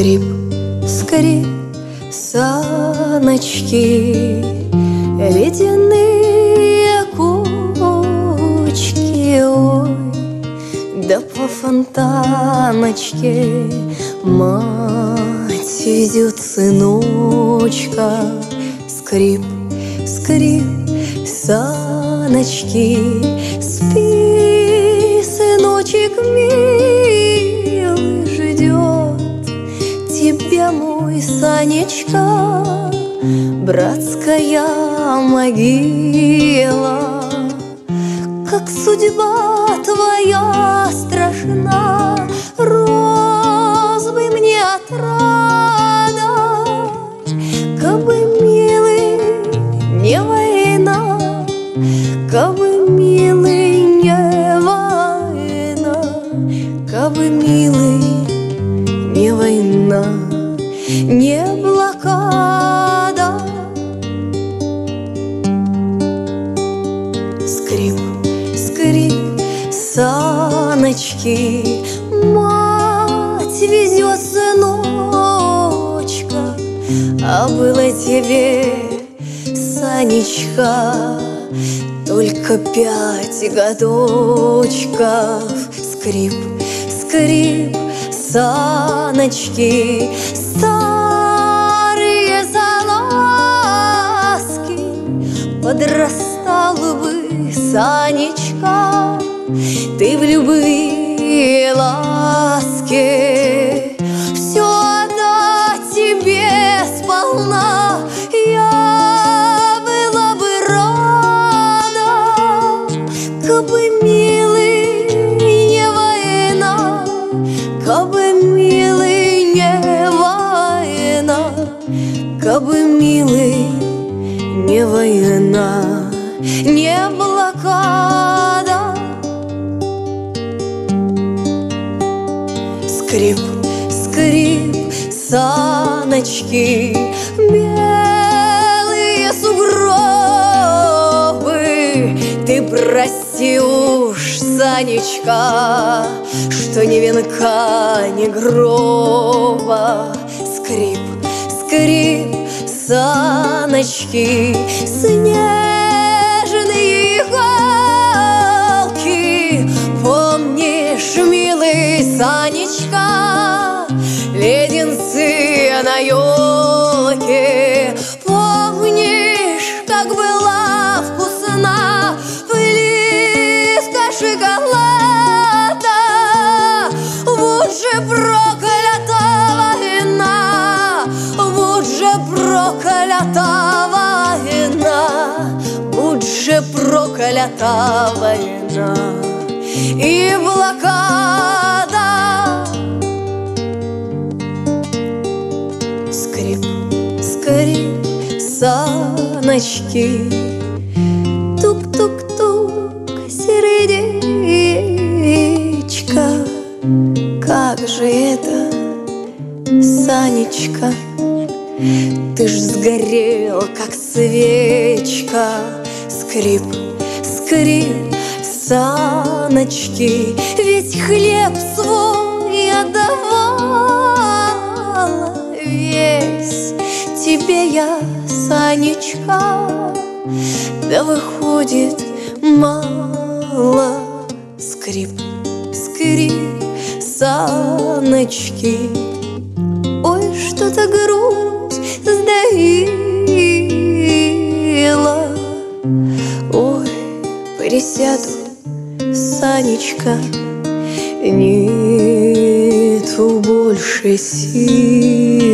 Скрип, скрип, саночки, ледяные кочки, ой, да по фонтаночке мать везет сыночка. Скрип, скрип, саночки, спи, сыночек милый, ждет тебя мой Санечка, братская могила. Как судьба твоя страшна, розы мне отрадой, кабы, милый, не война, кабы, милый, не война, кабы, милый, не война, не блокада. Скрип, скрип, саночки, мать везет сыночка. А было тебе, Санечка, только 5 годочков. Скрип, скрип, саночки, старые салазки. Подрастал бы, Санечка, ты в любые ласки. Все отдать тебе сполна я была бы рада, кабы, милый, не война, кабы, милый, не война, кабы, милый, не война, не блокада. Скрип, скрип, саночки, белые сугробы. Ты прости уж, Санечка, что ни венка, ни гроба. Скрип, скрип, саночки, снежные иголки. Помнишь, милый Санечка, леденцы на елке? Помнишь, как была вкусна плитка шоколада? Вот же проклята война, вот же проклята война, будь же проклята война и блокада. Скрип, скрип, саночки, тук-тук-тук, сердечко. Как же это, Санечка, ты ж сгорел, как свечка. Скрип, скрип, саночки, ведь хлеб свой отдавала весь тебе я, Санечка, да выходит мало. Скрип, скрип, саночки, ой, что-то грудь сдавила. Ой, присяду, Санечка, нету больше сил.